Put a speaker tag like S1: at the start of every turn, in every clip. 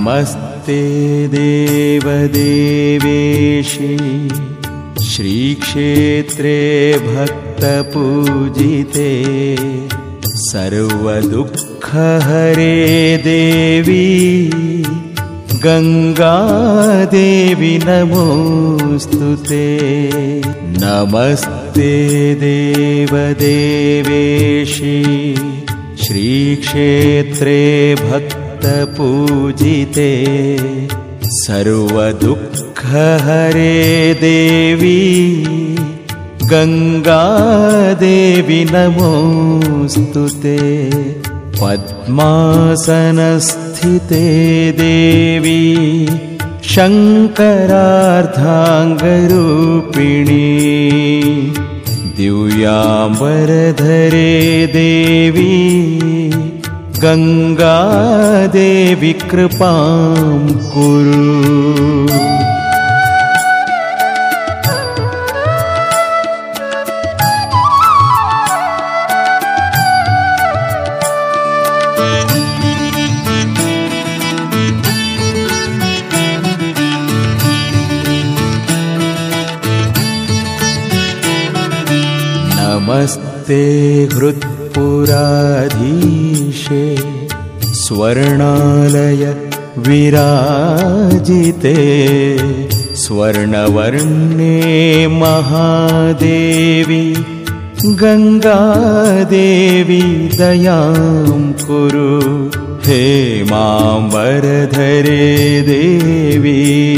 S1: नमस्ते देवदेवेशि श्रीक्षेत्रे भक्तपूजिते सर्वदुःखहरे देवी गंगादेवी नमोस्तुते। नमस्ते देवदेवेशि श्रीक्षेत्रे भक्तपूजिते सर्वदुःखहरे देवी गंगादेवी नमोस्तुते। पद्मासनस्थिते देवी शंकरार्धांगरूपिणी दिव्याम्बरधरे देवी गंगादेवी कृपां कुरु। नमस्ते हृत्पुराधीशे स्वर्णालय विराजिते स्वर्णवर्णे महादेवी गंगादेवी दयां कुरु। हेमाम्बरधरे देवी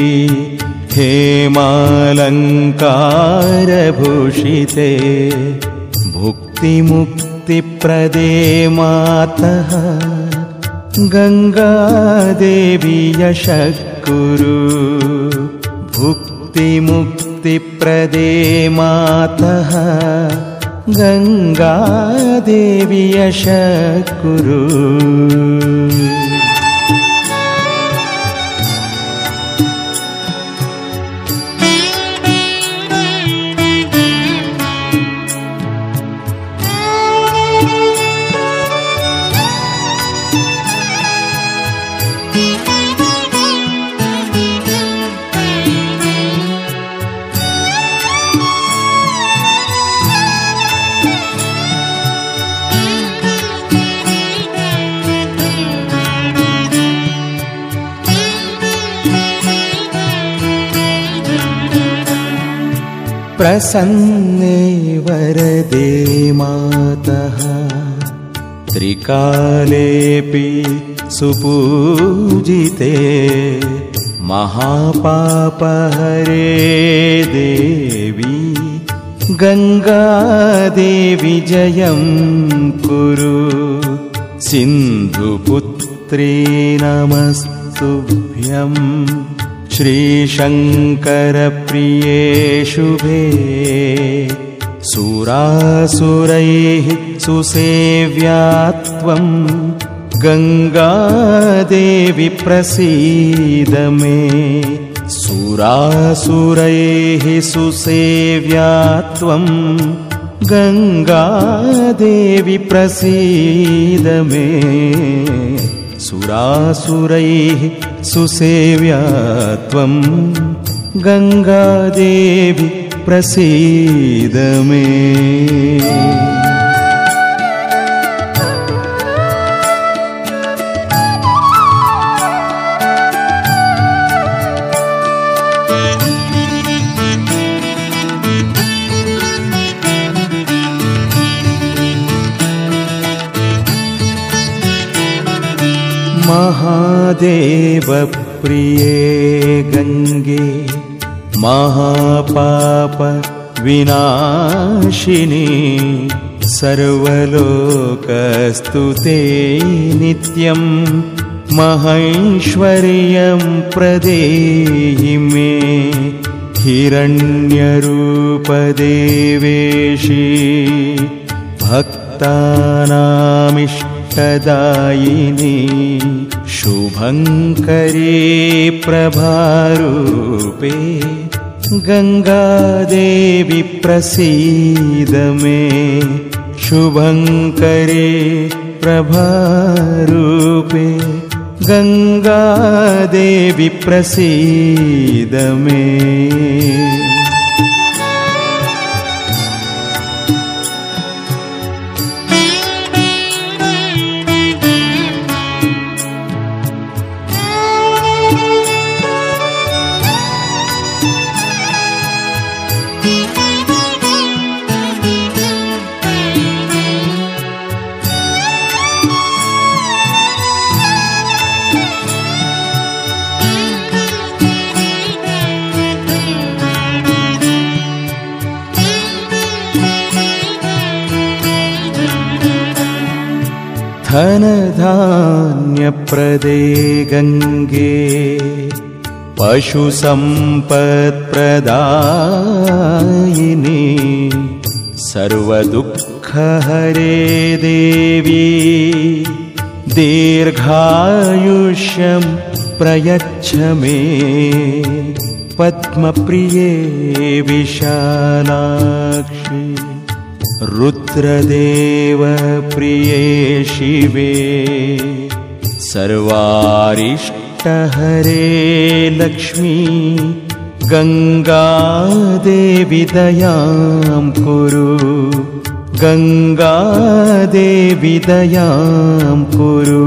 S1: हेमालंकारभूषिते भुक्तिमुक्तिप्रदे मातः गंगादेवी यशः कुरु। भुक्तिमुक्तिप्रदे मातः गंगादेवी यशः कुरु। प्रसन्ने वरदे मातः त्रिकालेऽपि सुपूजिते महापापहरे देवी गंगादेवी जयं कुरु। सिन्धुपुत्री नमस्तुभ्यं श्रीशंकरप्रिये शुभे सुरासुरैः सुसेव्यात्वं गंगादेवी प्रसीद मे। सुरासुरैः सुसेव्यात्वं गंगादेवी प्रसीद मे। सुरासुरैः सुसेव्यात्वं गंगादेवी प्रसीद मे। महादेव प्रिये गंगे महापाप विनाशिनी सर्वलोकस्तुते नित्यं महैश्वर्यं प्रदेहि मे। हिरण्यरूपदेवेशी भक्तानामिष्टदायिनी शुभंकरी प्रभारूपे गंगादेवी प्रसीद मे। शुभंकरी प्रभारूपे गङ्गादेवी प्रसीद मे। धनधान्यप्रदे गङ्गे पशुसम्पत्प्रदायिनी सर्वदुःखहरे देवी दीर्घायुष्यं प्रयच्छ मे। पद्मप्रिये विशालाक्षि रुद्रदेवप्रिये शिवे सर्वारिष्टहरे लक्ष्मी गङ्गादेवी दयां कुरु। गङ्गादेवी दयां कुरु।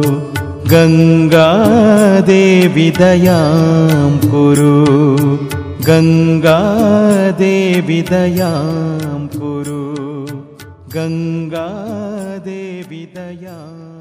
S1: गङ्गादेवी दयां कुरु। गङ्गादेवी दयां कुरु। गङ्गादेवी दयां